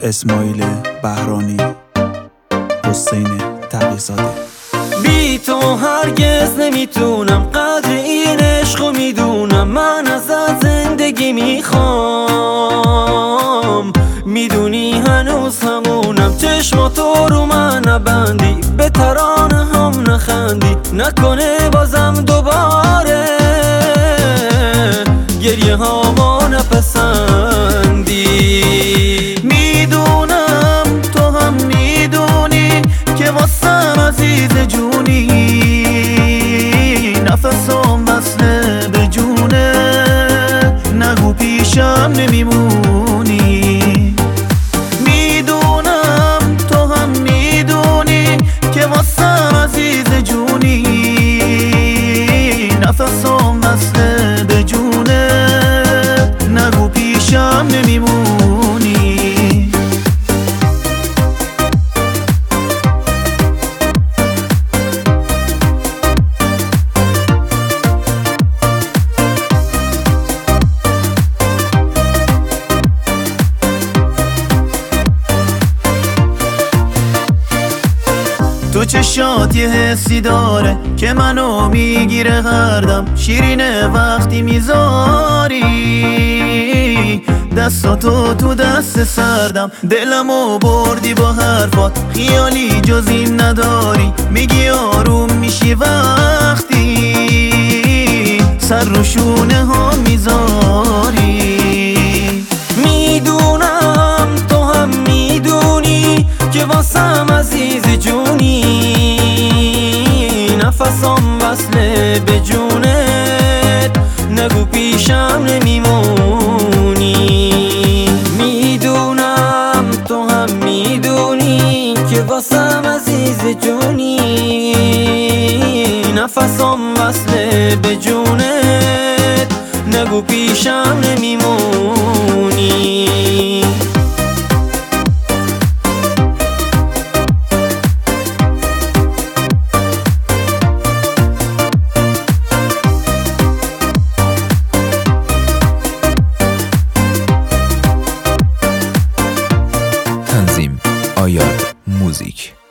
اسماعیل بهرانی، حسین تقی‌زاده. بی تو هرگز نمیتونم قدر این عشقو میدونم. من ازت زندگی میخوام، میدونی هنوز همونم. چشماتو رو من نبندی، به ترانه هم نخندی، نکنه بازم دوباره گریه هامو نپسندی. میدونم تو هم میدونی که واسم عزیز جونی، نفسم وصله به جونه، نگو پیشم نمیمونی. میدونم تو هم میدونی که واسم عزیز جونی، نفسم وصله به جونه، نگو پیشم نمیمونی. تو چشات یه حسی داره که منو میگیره هر دم، شیرینه وقتی میذاری دستاتو تو دست سردم. دلمو بردی با حرفات، خیالی جز این نداری، میگی آروم میشی وقتی سر رو شونه ها میذاری. میدونم تو هم میدونی که واسم عزیز جونی، نفسم وصله به جونت، نگو پیشم نمیمونی. میدونم تو هم میدونی که واسم عزیز جونی، نفسم وصله به جونت، نگو پیشم نمیمونی. تنظیم آیاد موزیک.